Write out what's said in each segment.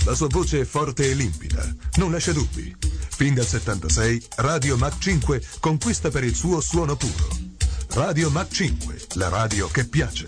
La sua voce è forte e limpida, non lascia dubbi. Fin dal 76, Radio Mach 5 conquista per il suo suono puro. Radio Mach 5, la radio che piace.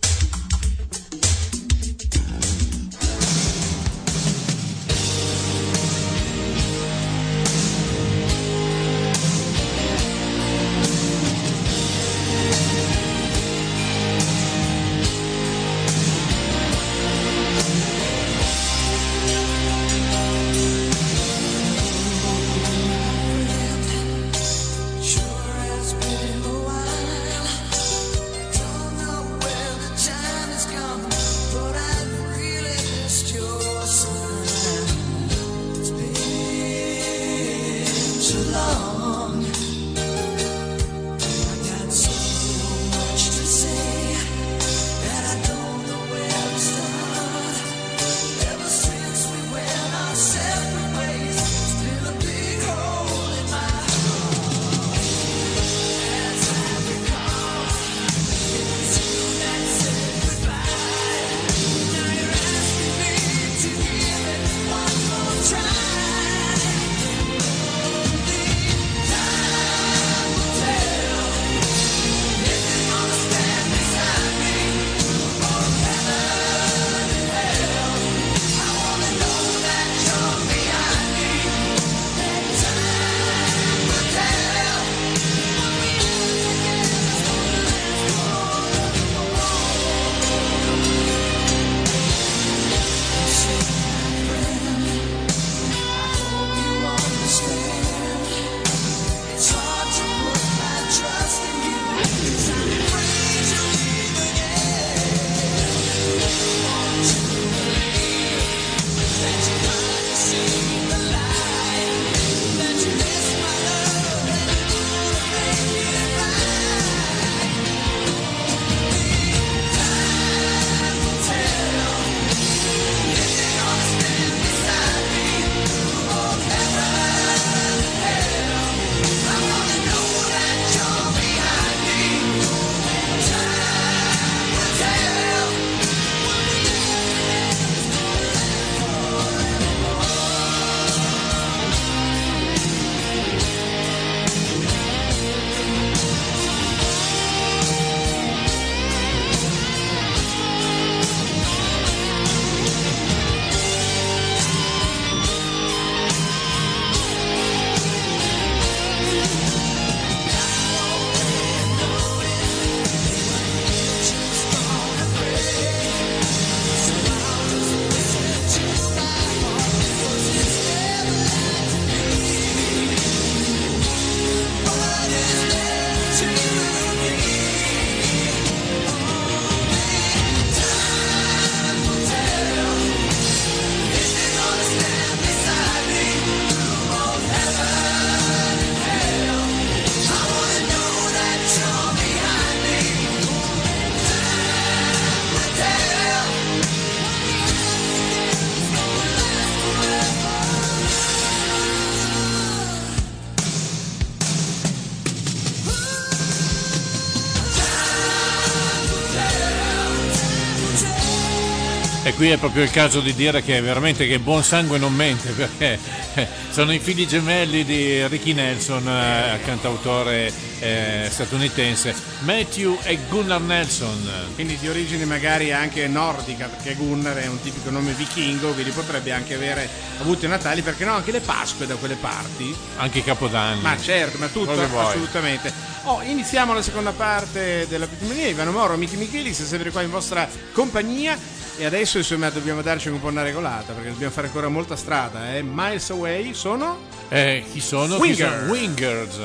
E qui è proprio il caso di dire che veramente che buon sangue non mente, perché sono i figli gemelli di Ricky Nelson, cantautore statunitense, Matthew e Gunnar Nelson. Quindi di origine magari anche nordica, perché Gunnar è un tipico nome vichingo, quindi potrebbe anche avere avuto i Natali, perché no, anche le Pasque da quelle parti. Anche i Capodanni. Ma certo, ma tutto, assolutamente. Iniziamo la seconda parte della Pittimania. Ivano Moro, Miki Michelis, sempre qua in vostra compagnia. E adesso insomma dobbiamo darci un po' una regolata, perché dobbiamo fare ancora molta strada. Miles Away sono? Chi sono? Wingers.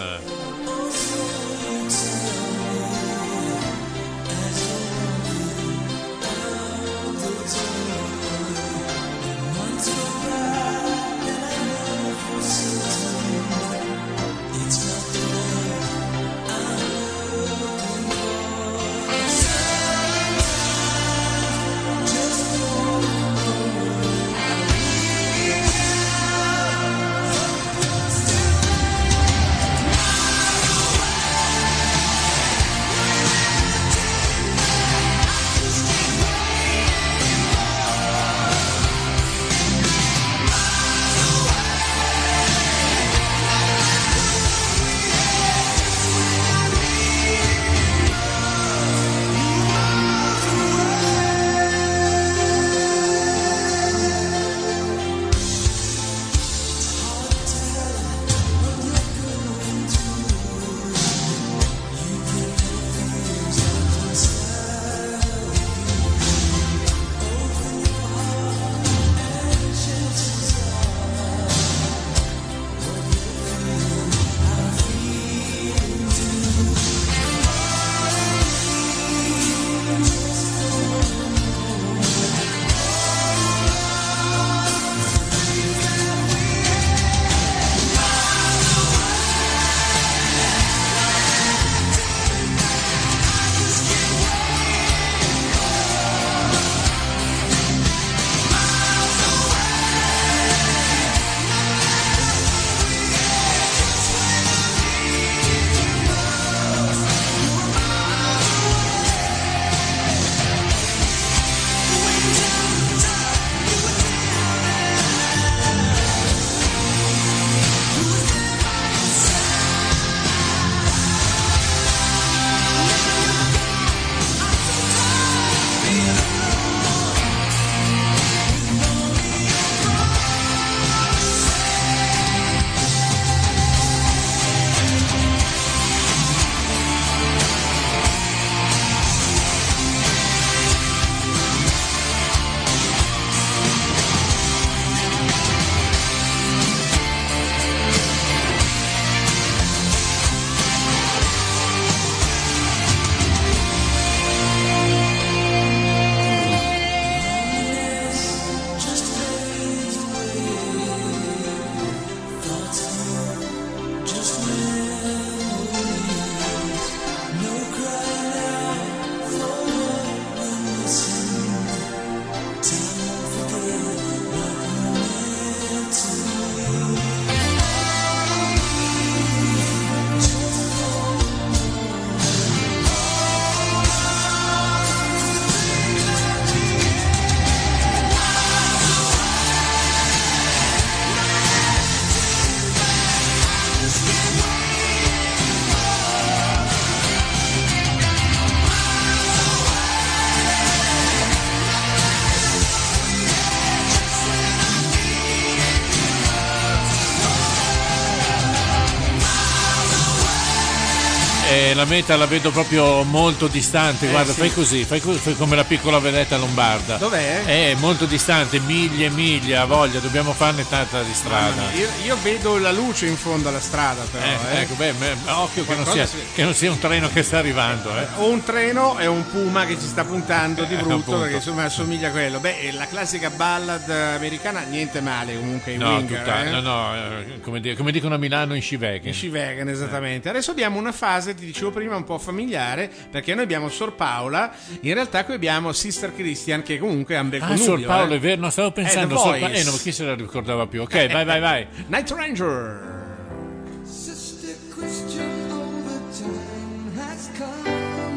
la meta la vedo proprio molto distante. Guarda, sì. fai come la piccola vedetta lombarda. Dov'è? È molto distante, miglia e miglia, voglia, dobbiamo farne tanta di strada. Io vedo la luce in fondo alla strada, però. Ecco, occhio che non sia un treno che sta arrivando. O un treno e un puma che ci sta puntando di brutto, perché insomma assomiglia a quello. Beh, la classica ballad americana, niente male comunque. No, Winger, come dicono a Milano, in Scivegan. In Scivegan, esattamente. Adesso abbiamo una fase, ti dicevo prima, un po' familiare, perché noi abbiamo Sor Paola, in realtà qui abbiamo Sister Christian, che comunque è un bel connubio. Sor Paola, è vero, no, stavo pensando. no, chi se la ricordava più? Ok, vai. Night Ranger. Sister Christian, all the time has come,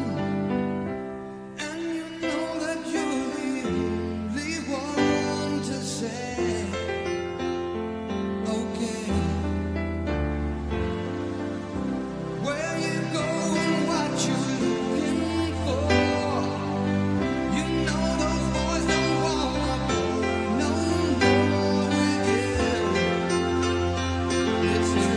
and you know that you're the only one to say, okay, where you go and what you're looking for. You know those boys don't wanna go no more again. It's true.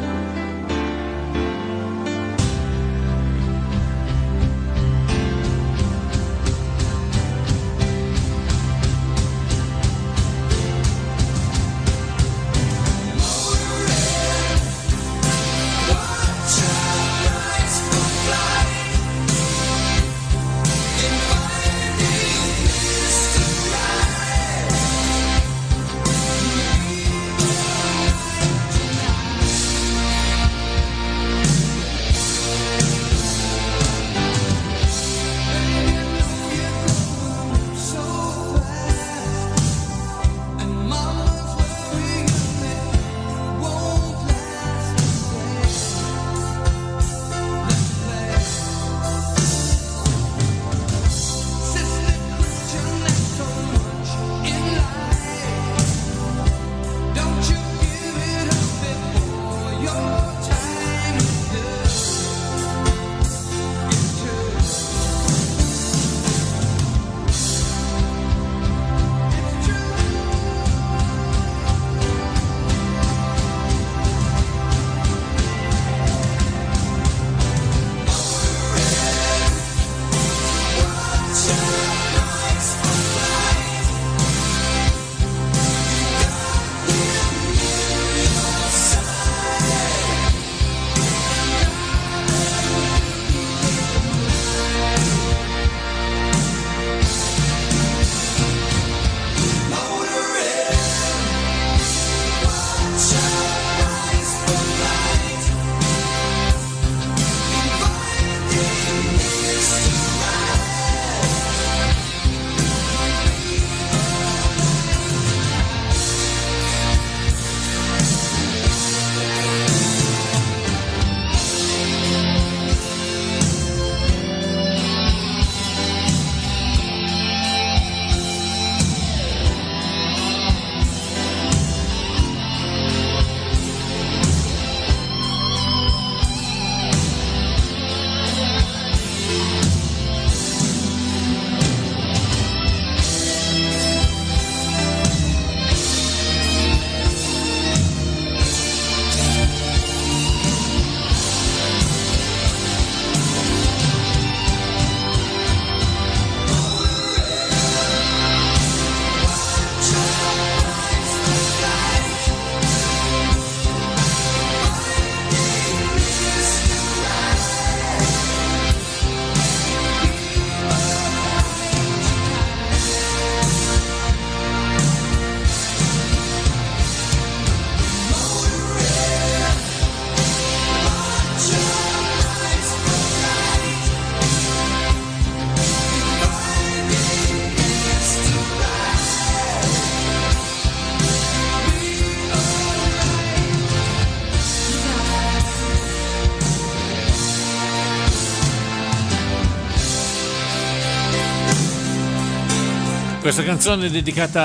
Questa canzone è dedicata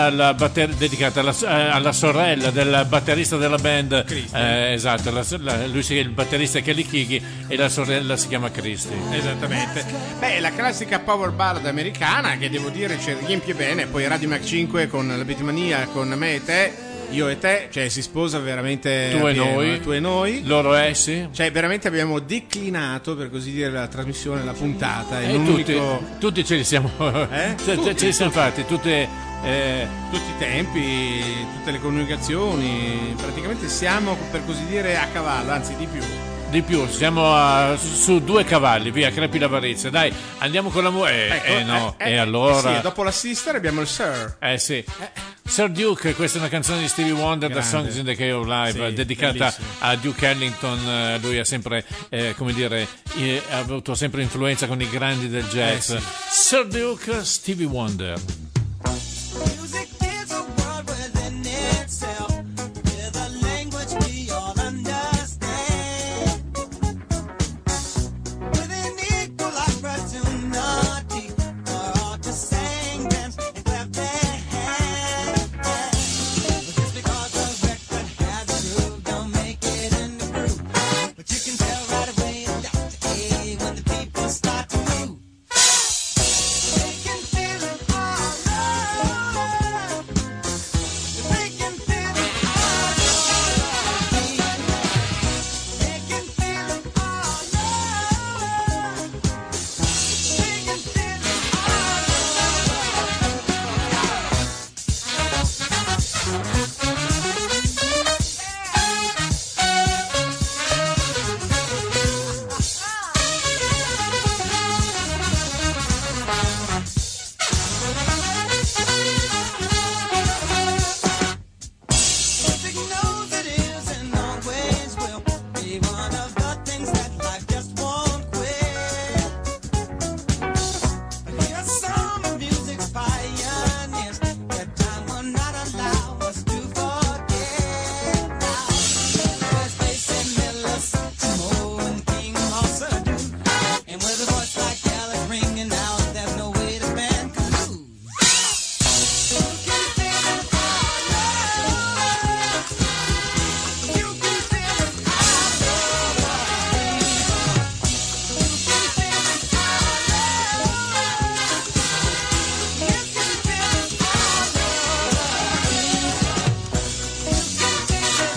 alla sorella del batterista della band, esatto, lui è il batterista Kelly Kiki e la sorella si chiama Christy. Esattamente. Beh, la classica power ballad americana che devo dire ci riempie bene, poi Radio Mac 5 con la Beatmania, con me e te. io e te, cioè si sposa veramente Tu e appieno, noi. tu e noi. Loro essi. Cioè veramente abbiamo declinato, per così dire, la trasmissione, la puntata in E un tutti ce li siamo Tutti, ce li siamo fatti, tutti tutti i tempi, tutte le comunicazioni, praticamente siamo, per così dire, a cavallo, anzi di più. di più, siamo su due cavalli, via, crepi l'avarizia. Dai, andiamo con la e allora sì, dopo la sister abbiamo il Sir. sì. Sir Duke, questa è una canzone di Stevie Wonder, The Grande. Songs in the Key of Life, Sì, dedicata bellissimo. a Duke Ellington. Lui ha sempre, come dire, ha avuto sempre influenza con i grandi del jazz. Sì. Sir Duke, Stevie Wonder. Music is a world within itself, with a language we all understand, with an equal opportunity for all to sing, dance, and clap their hands. But just because a record has a groove, don't make it in the groove. But you can tell right away in Dr. A when the people start to move. They can feel it all over. They can feel it all over. They can feel it all over. They can feel Music knows it is and always will be one of the things that life just won't quit. But here's some of music's pioneers that time will not allow us to forget. Now, there's Basie Miller, Moe, and King Mossa do, and with a voice like Alex ringing out, there's no way the band can lose. You can feel it all over. You can feel it all over. You can feel it all over. You can feel it all over. You can feel it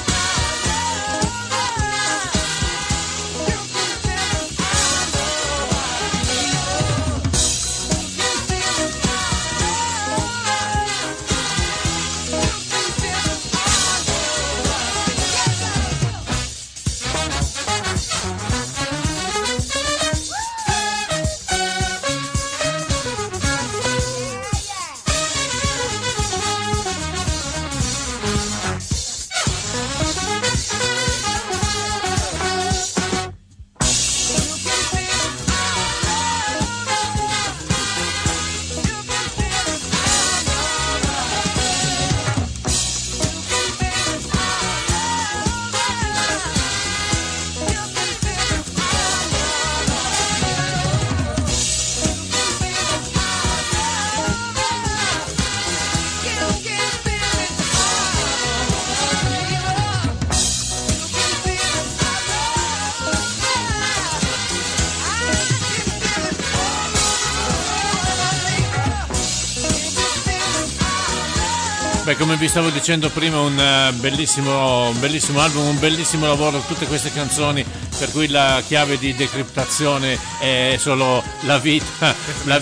Beh, come vi stavo dicendo prima, un bellissimo album, un bellissimo lavoro, tutte queste canzoni per cui la chiave di decriptazione è solo la vita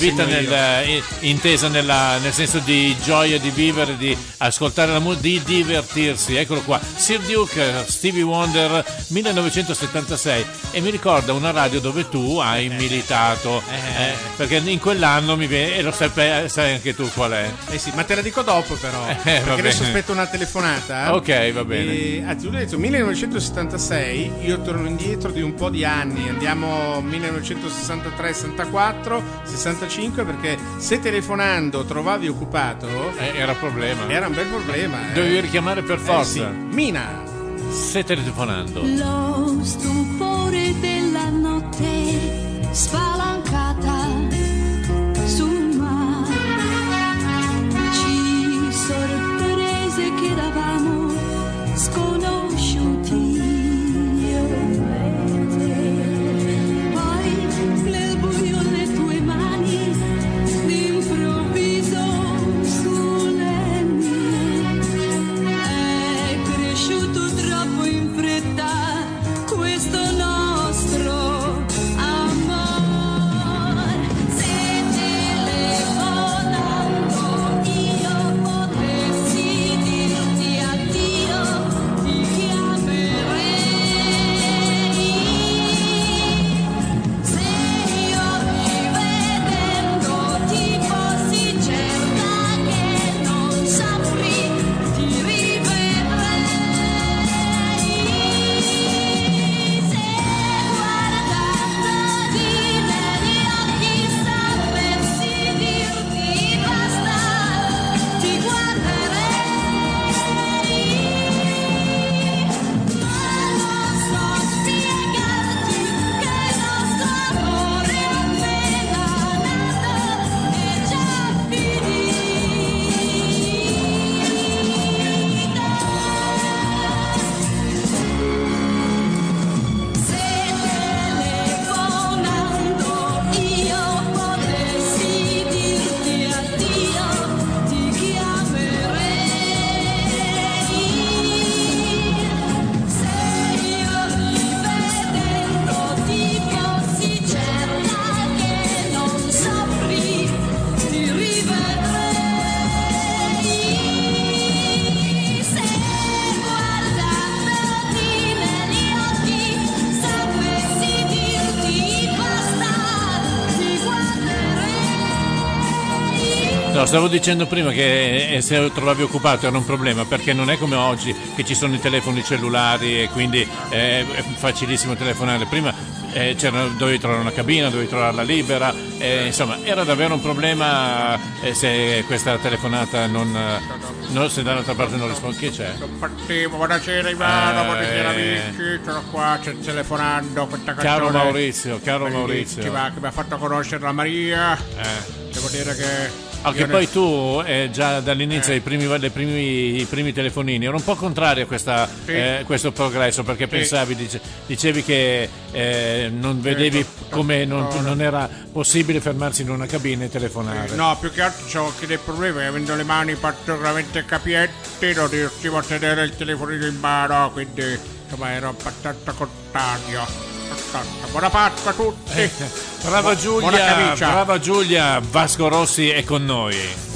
intesa nel senso di gioia, di vivere, di ascoltare la musica, di divertirsi. Eccolo qua, Sir Duke, Stevie Wonder, 1976, e mi ricorda una radio dove tu hai militato, perché in quell'anno mi viene, e lo sai anche tu qual è. Eh sì, ma te la dico dopo però, va perché adesso bene. aspetto una telefonata. Ok, va bene. Anzi, tu hai detto 1976, io torno indietro di un po' di anni, andiamo 1963, 64, 65, perché se telefonando trovavi occupato Era problema. era un bel problema. Dovevi richiamare per forza. Sì. Mina. Stai telefonando. Lo stupore della notte spalancata sul mare ci sorprese che eravamo sconosciuti, io e te. Poi nel buio le tue mani d'improvviso sulle mie. No, stavo dicendo prima che se trovavi occupato era un problema, perché non è come oggi che ci sono i telefoni cellulari e quindi è facilissimo telefonare. Prima dovevi trovare una cabina, dovevi trovarla libera, insomma era davvero un problema se questa telefonata non se dall'altra parte non risponde. Chi c'è? Buonasera Ivano, buonasera amici, sono qua, sto telefonando questa canzone. Caro Maurizio. Che mi ha fatto conoscere la Maria. Devo dire che... Che poi tu già dall'inizio i primi telefonini ero un po' contrario a questo progresso, perché pensavi, dicevi che non vedevi come non era possibile fermarsi in una cabina e telefonare. No, più che altro c'ho anche dei problemi, avendo le mani particolarmente capienti non riuscivo a tenere il telefonino in mano, quindi insomma ero abbastanza contrario. Buona Pasqua a tutti. Brava Giulia, Vasco Rossi è con noi.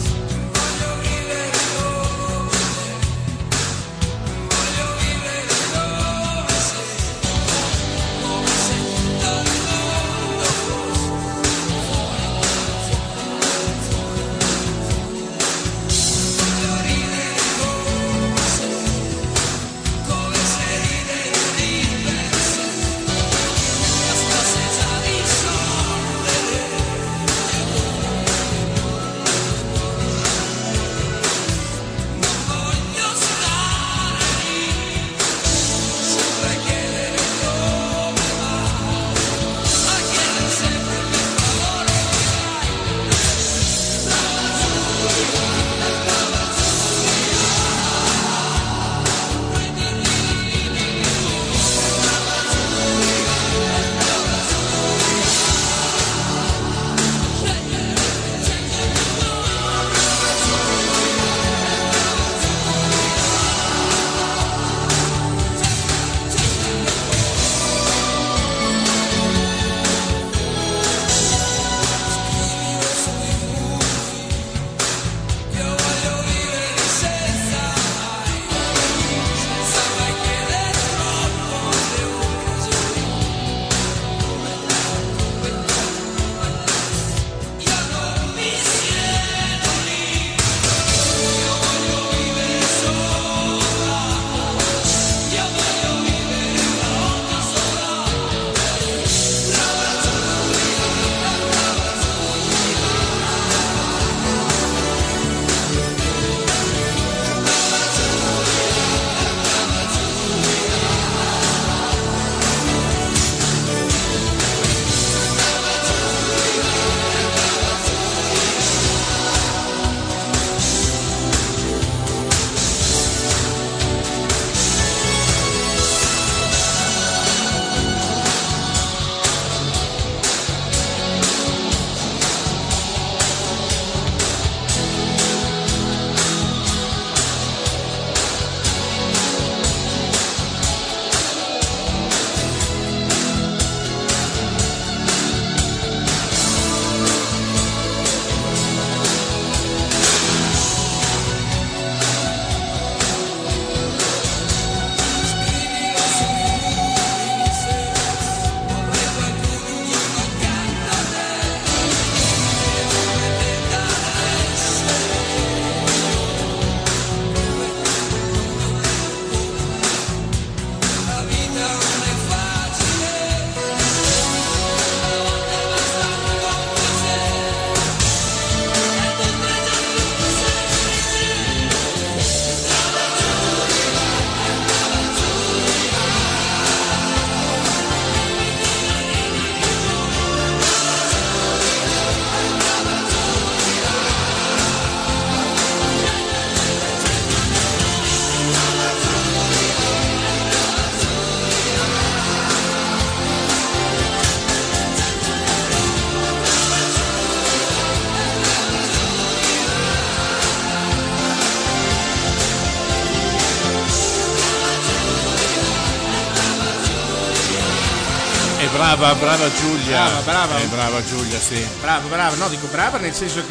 Brava Giulia. Brava Giulia, sì. Brava, no, dico brava nel senso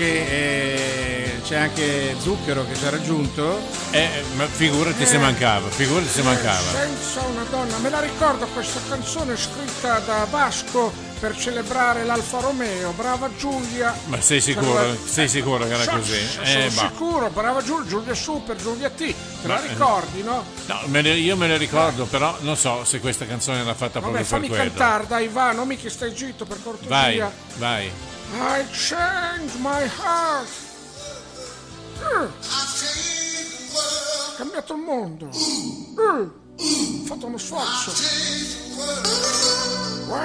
che c'è anche Zucchero che ci ha raggiunto. Ma figurati se mancava. Senza una donna, me la ricordo questa canzone scritta da Vasco per celebrare l'Alfa Romeo. Brava Giulia. Ma sei sicuro? Sei sicuro che era così? Sono sicuro, brava Giulia Super, Giulia T. Te la ricordi, no? No, io me le ricordo, però non so se questa canzone era fatta proprio per fammi quello. cantare, dai, Ivano, mica stai zitto, per cortesia. Vai. I change my heart. Ho cambiato il mondo. Ho fatto uno sforzo. Wow.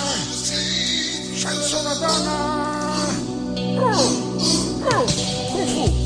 Senza una donna. Kung Fu.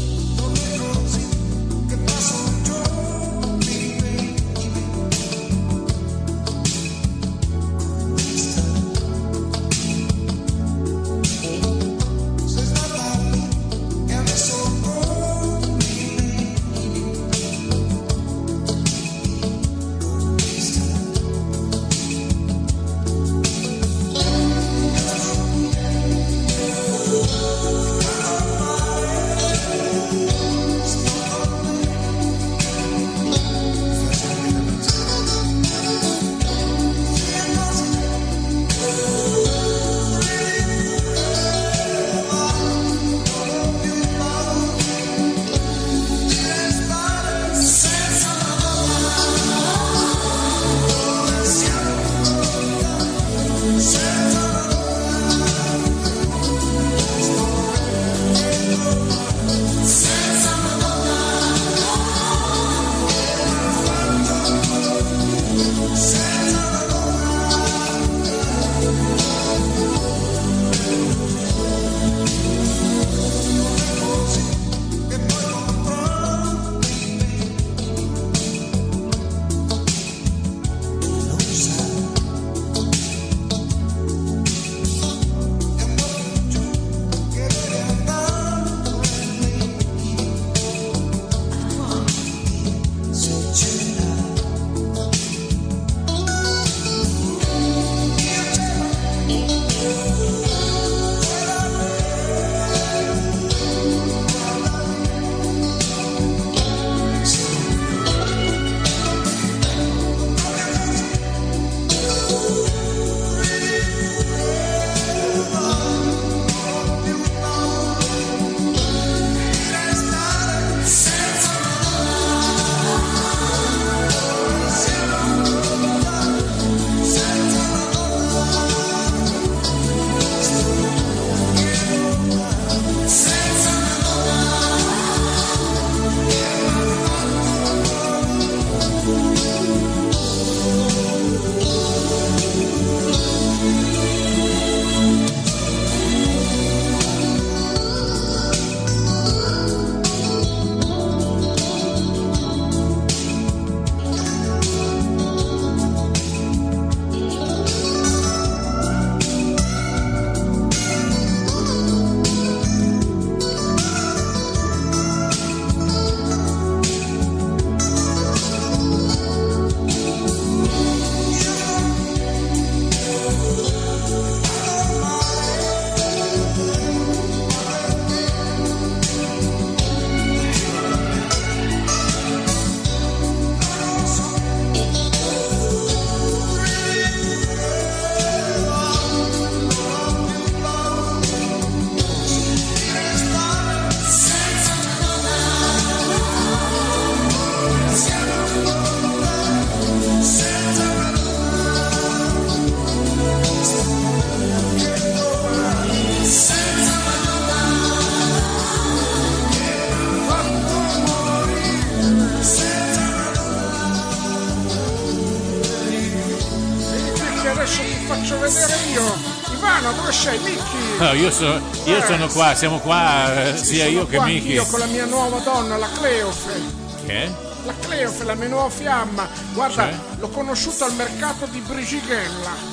faccio vedere io. Ivano, dove sei? Mickey? No, io sono qua, siamo qua, sia io che Mickey. Io con la mia nuova donna, la Cleofe. Che? La Cleofe, la mia nuova fiamma. Guarda, Cioè? l'ho conosciuta al mercato di Brisighella.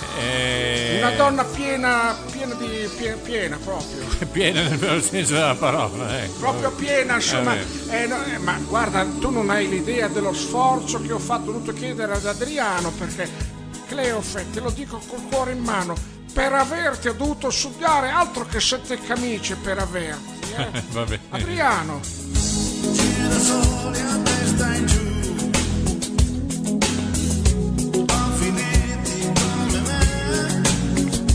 Una donna piena proprio. Piena nel vero senso della parola, ecco. Proprio piena, insomma. Ma guarda, tu non hai l'idea dello sforzo che ho fatto, ho dovuto chiedere ad Adriano, perché Cleofe, te lo dico col cuore in mano, per averti ho dovuto studiare altro che 7 camicie per averti. Va bene. Adriano. Gira soli a testa in giù, infiniti come me,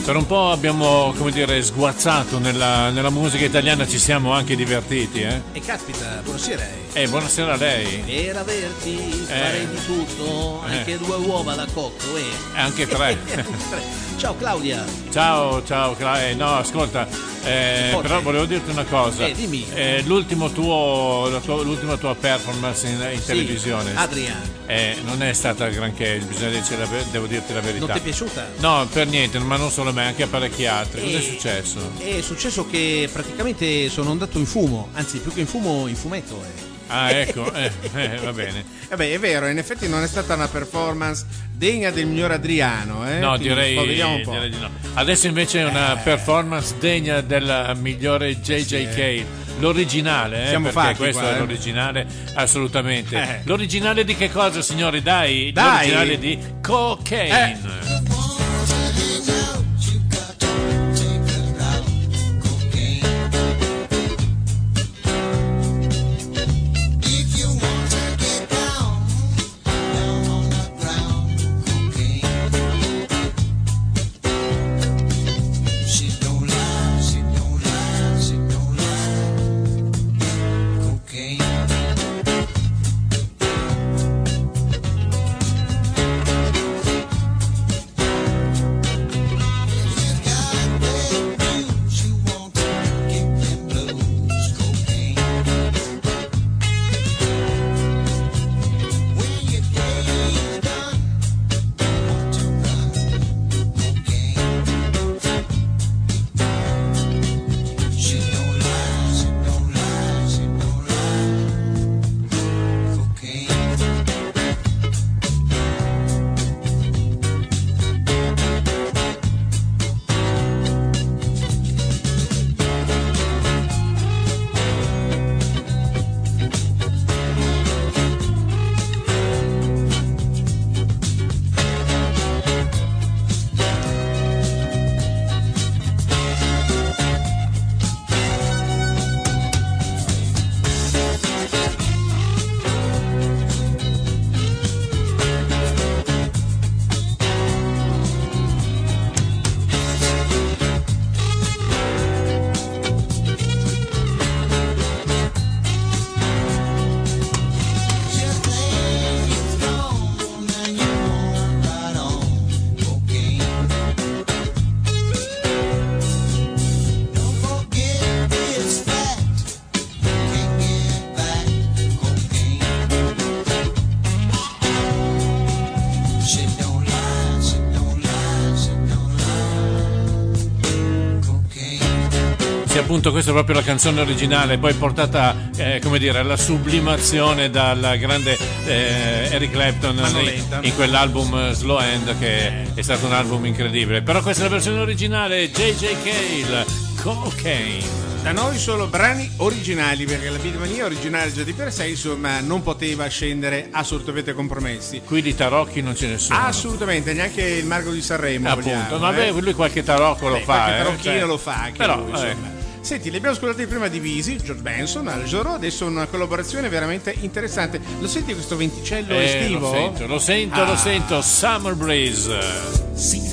Per un po' abbiamo, come dire, sguazzato nella musica italiana, ci siamo anche divertiti, eh? E caspita, buonasera. Buonasera a lei. Per averti farei di tutto, anche 2 uova da cocco, Anche 3. Ciao Claudia. Ciao Claudia. No, ascolta, però volevo dirti una cosa. Dimmi. L'ultima tua performance in televisione. Adrian. Non è stata granché, devo dirti la verità. Non ti è piaciuta? No, per niente, ma non solo me, anche a parecchi altri. Cos'è successo? È successo che praticamente sono andato in fumo, anzi più che in fumo, in fumetto. Ah, ecco, va bene. Vabbè, è vero, in effetti non è stata una performance degna del miglior Adriano. No, quindi direi un po'. di no. Adesso invece è una performance degna della migliore JJK. L'originale, Siamo perché fatti questo qua, è l'originale, assolutamente. L'originale di che cosa, signori? Dai. L'originale di Cocaine. Appunto, questa è proprio la canzone originale, poi portata come dire alla sublimazione dal grande Eric Clapton in quell'album Slow Hand, che è stato un album incredibile. Però questa è la versione originale, JJ Cale, Cocaine. Da noi solo brani originali, perché la Beatmania originale già di per sé, insomma, non poteva scendere assolutamente compromessi. Qui di tarocchi non ce ne sono. Assolutamente, neanche il Marco di Sanremo. Appunto, vabbè, lui qualche tarocco lo fa. Qualche tarocchino lo fa anche però, lui, insomma. Senti, li abbiamo ascoltati prima divisi, George Benson, Al Jarreau, adesso una collaborazione veramente interessante. Lo senti questo venticello estivo? Lo sento, Summer Breeze.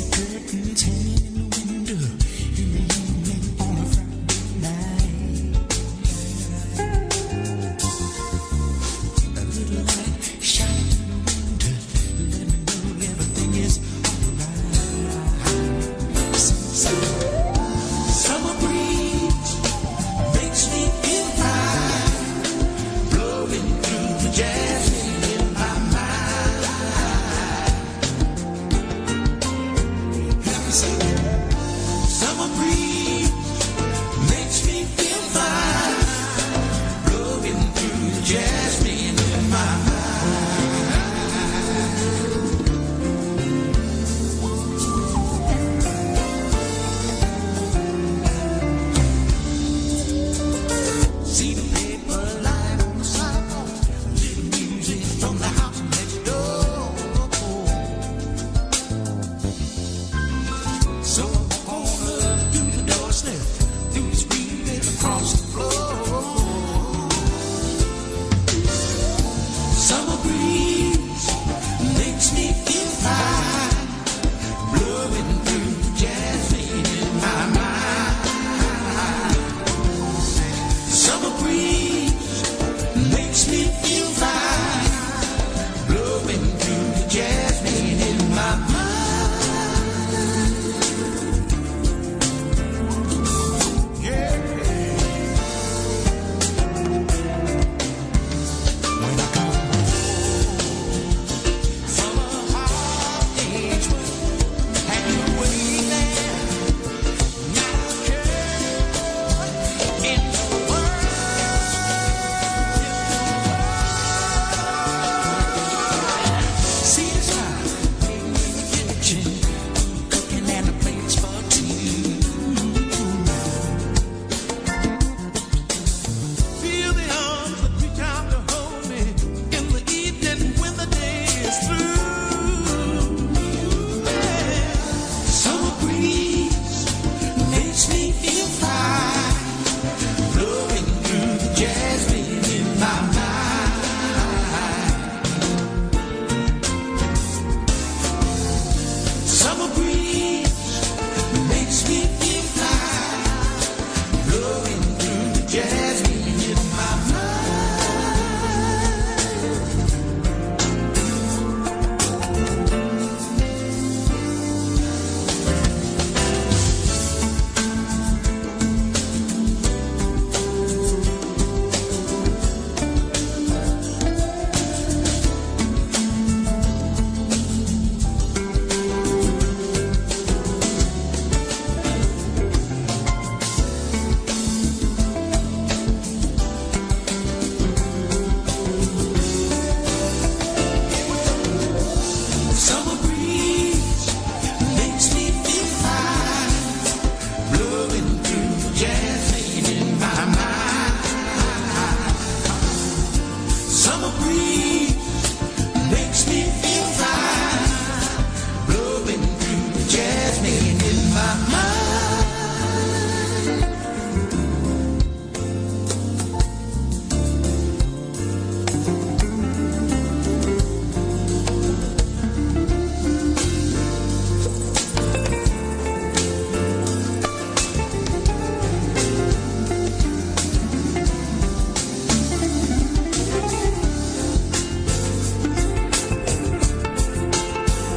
So I'm gonna do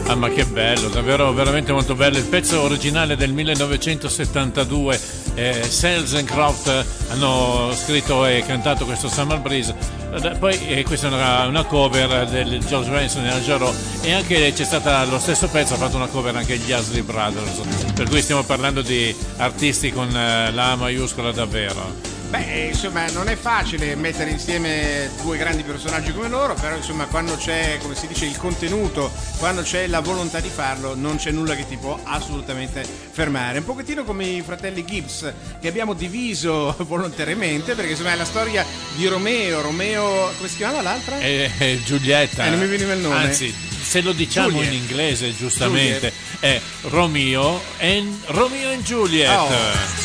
Ah, ma che bello, davvero veramente molto bello. Il pezzo originale del 1972, Sales and Croft hanno scritto e cantato questo Summer Breeze. Poi questa è una cover del George Benson e Al Jarreau, e anche c'è stata lo stesso pezzo, ha fatto una cover anche gli Isley Brothers, per cui stiamo parlando di artisti con la A maiuscola davvero. Beh, insomma, non è facile mettere insieme due grandi personaggi come loro, però insomma, quando c'è, come si dice, il contenuto, quando c'è la volontà di farlo, non c'è nulla che ti può assolutamente fermare. Un pochettino come i fratelli Gibbs, che abbiamo diviso volontariamente, perché insomma è la storia di Romeo, come si chiamava l'altra? Giulietta. Non mi veniva il nome. Anzi, se lo diciamo Juliet. in inglese, giustamente, è Romeo and Juliet. Oh.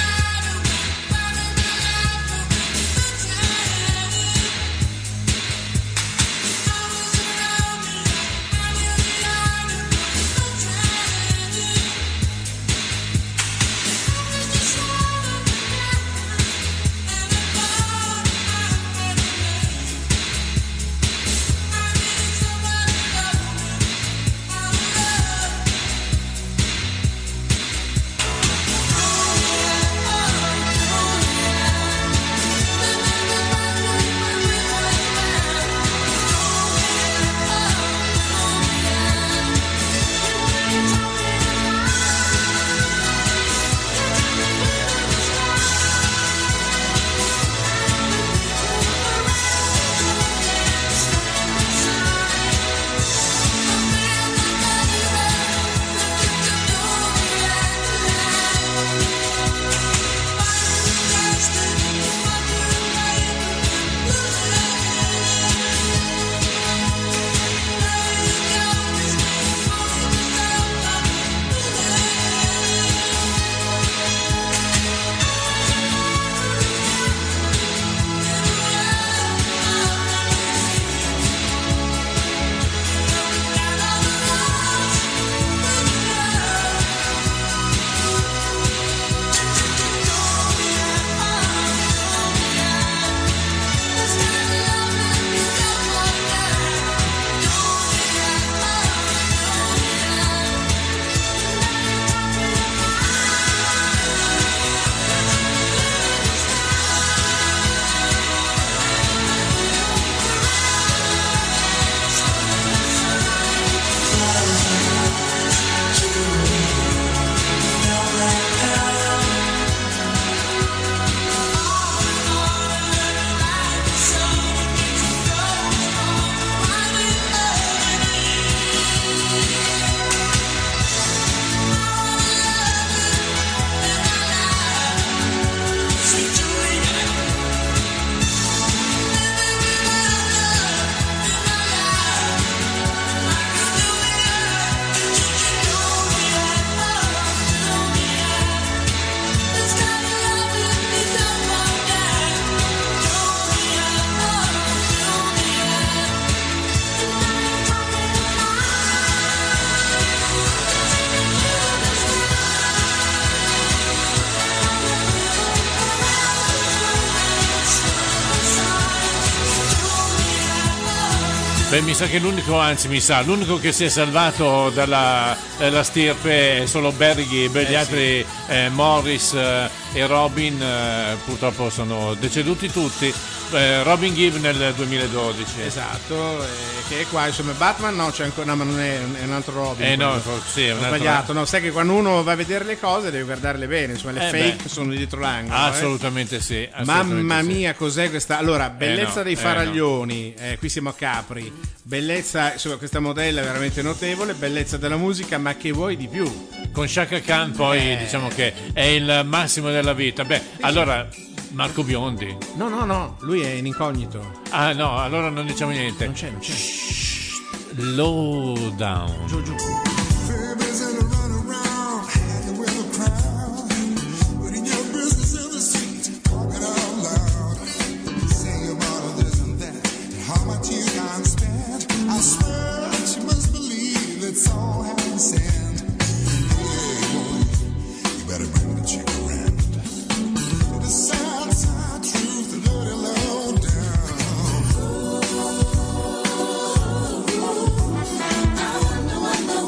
Beh, mi sa che l'unico che si è salvato dalla stirpe è solo Barry Gibb, gli altri Morris e Robin purtroppo sono deceduti tutti. Robin Gibb nel 2012. Esatto, che è qua, insomma, Batman no, c'è ancora, no, ma non è un altro Robin. No, sì, è un ho altro. sbagliato, no, sai che quando uno va a vedere le cose deve guardarle bene, insomma, le fake sono dietro l'angolo. Assolutamente sì. Mamma mia, sì. Cos'è questa? Allora, bellezza dei no. faraglioni, qui siamo a Capri, bellezza, insomma, questa modella è veramente notevole, bellezza della musica, ma che vuoi di più? Con Chaka Khan poi diciamo che è il massimo della vita. Beh, allora Marco Biondi. No, lui è in incognito. Ah no, allora non diciamo niente. Non c'è. Low down. Giù. No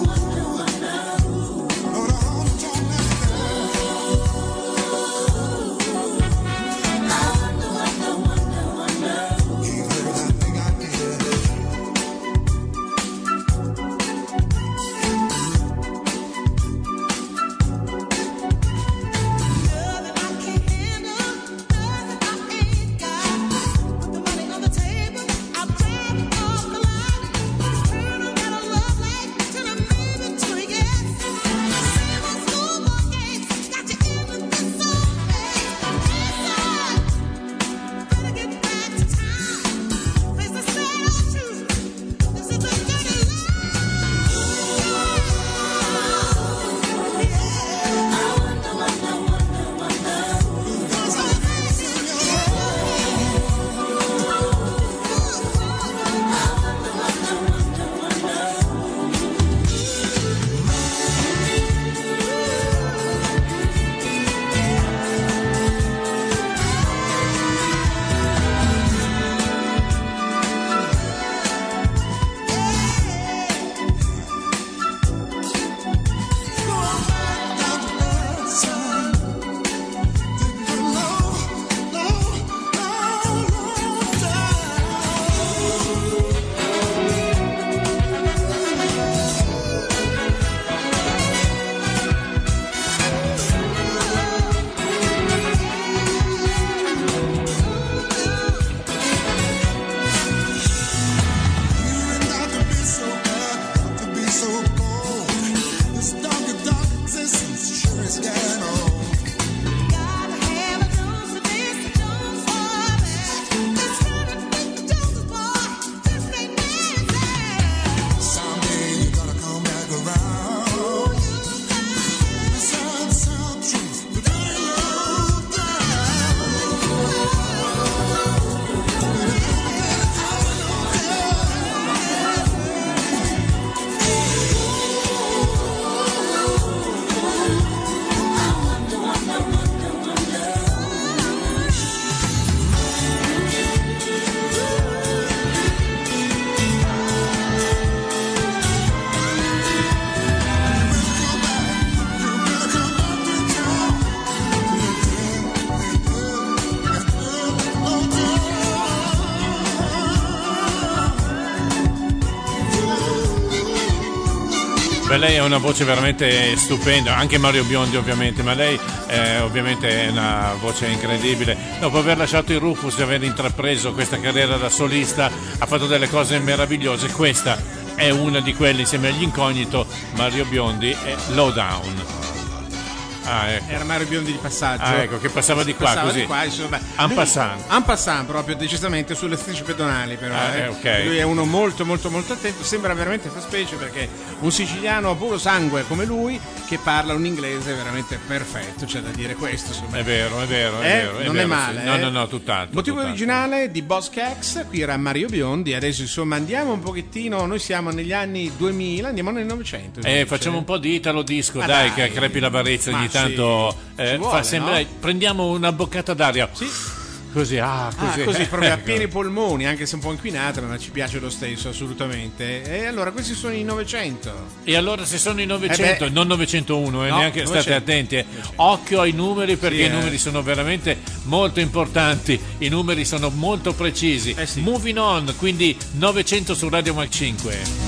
Beh, lei ha una voce veramente stupenda, anche Mario Biondi ovviamente, ma lei ovviamente è una voce incredibile. Dopo aver lasciato i Rufus e aver intrapreso questa carriera da solista, ha fatto delle cose meravigliose. Questa è una di quelle, insieme agli Incognito, Mario Biondi e Lowdown. Ah, ecco. Era Mario Biondi di passaggio. Ah, ecco, che passava di qua così. En passant, proprio decisamente sulle strisce pedonali, però. Ok. Lui è uno molto molto molto attento, sembra veramente fa specie perché un siciliano a puro sangue come lui che parla un inglese veramente perfetto, c'è da dire questo, insomma. È vero. Non è male. Sì. No, tutt'altro. Motivo tutt'altro. originale di Boss Cax, qui era Mario Biondi, adesso insomma andiamo un pochettino, noi siamo negli anni 2000, andiamo nel 900. Facciamo un po' di italo disco, Ma dai, dai. che crepi la varizza ogni Ma tanto sì, ci vuole, fa sembrare, no? Prendiamo una boccata d'aria. Sì. Così, Così proprio a Ecco. pieni polmoni, anche se un po' inquinata, ma ci piace lo stesso, assolutamente. E allora, questi sono i 900. E allora se sono i 900, non 901, No, neanche 900. state attenti, occhio ai numeri perché Sì, i numeri sono veramente molto importanti, i numeri sono molto precisi. Sì. Moving on, quindi 900 su Radio Mac 5.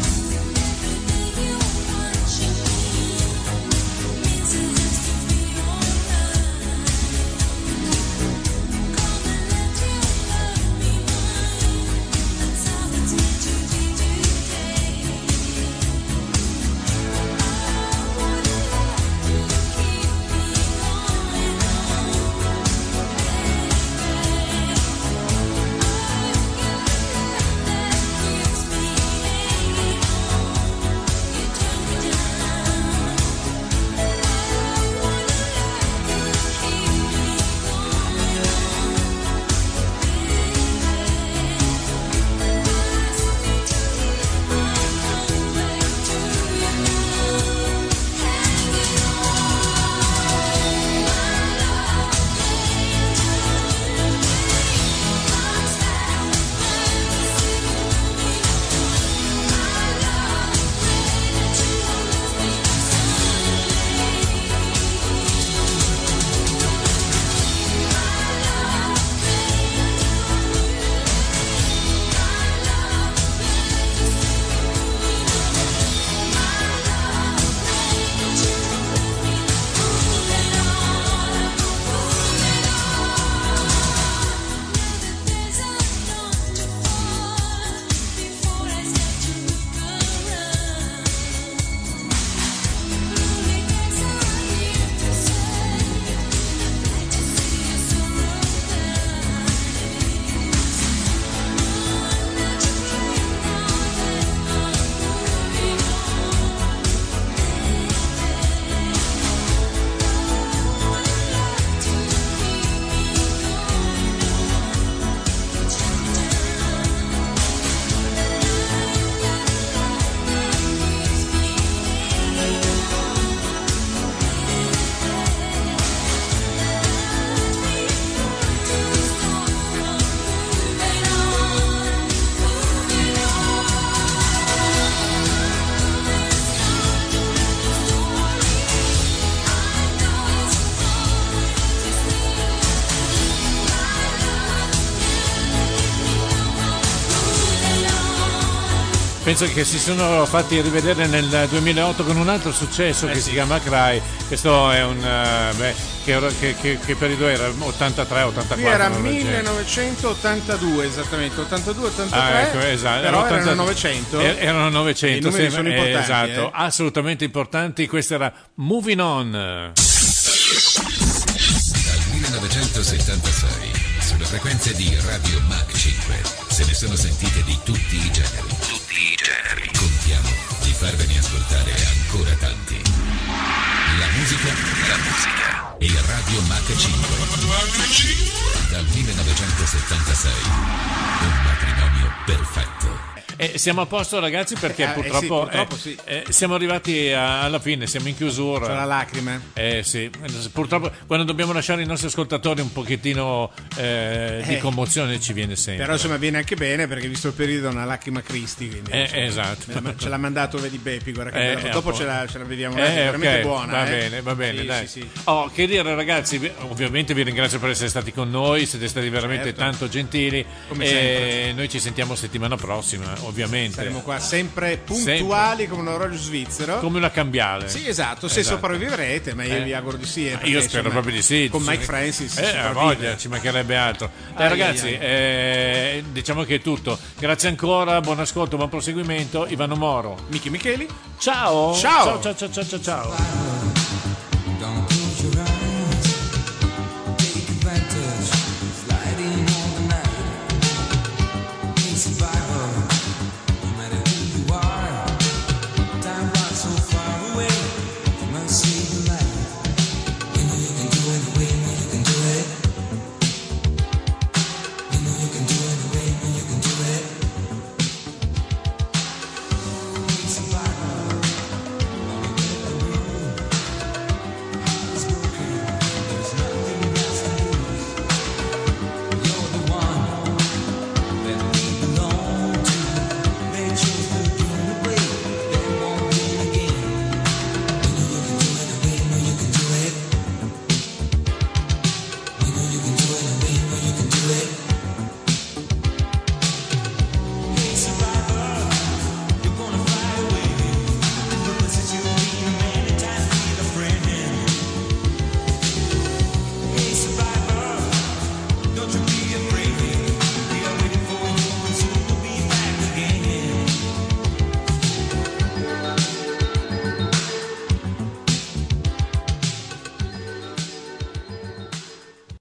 Penso che si sono fatti rivedere nel 2008 con un altro successo che si chiama Cry. Questo è un che periodo era? 83, 84? Qui era non lo so. 1982 esattamente, 82-83, ecco, esatto. però Era erano 900. Erano 900, I numeri sono importanti, esatto, assolutamente importanti. Questo era Moving On. Dal 1976 sulle frequenze di Radio Mac 5 se ne sono sentite di tutti i generi. Contiamo di farvene ascoltare ancora tanti. La musica e Radio Mac 5 dal 1976 un matrimonio perfetto. Siamo a posto ragazzi perché purtroppo sì. siamo arrivati alla fine, siamo in chiusura. C'è la lacrima. Sì, purtroppo quando dobbiamo lasciare i nostri ascoltatori un pochettino di commozione ci viene sempre. Però insomma viene anche bene perché visto il periodo è una lacrima Cristi, quindi insomma, esatto. ce l'ha mandato vedi Beppi, guarda che dopo ce la vediamo, è veramente okay, buona. Va bene, sì, dai. sì. Che dire ragazzi, ovviamente vi ringrazio per essere stati con noi, siete stati veramente Certo. tanto gentili Come e sempre. noi ci sentiamo settimana prossima ovviamente. Saremo qua sempre puntuali come un orologio svizzero. Come una cambiale. Sì, esatto, se sopravvivrete, ma io vi auguro di sì. Perché, Io spero proprio di sì. Con Mike Francis. Voglia, ci mancherebbe altro. Ragazzi, diciamo che è tutto. Grazie ancora, buon ascolto, buon proseguimento. Ivano Moro, Michi Micheli. ciao. Ciao. Ciao.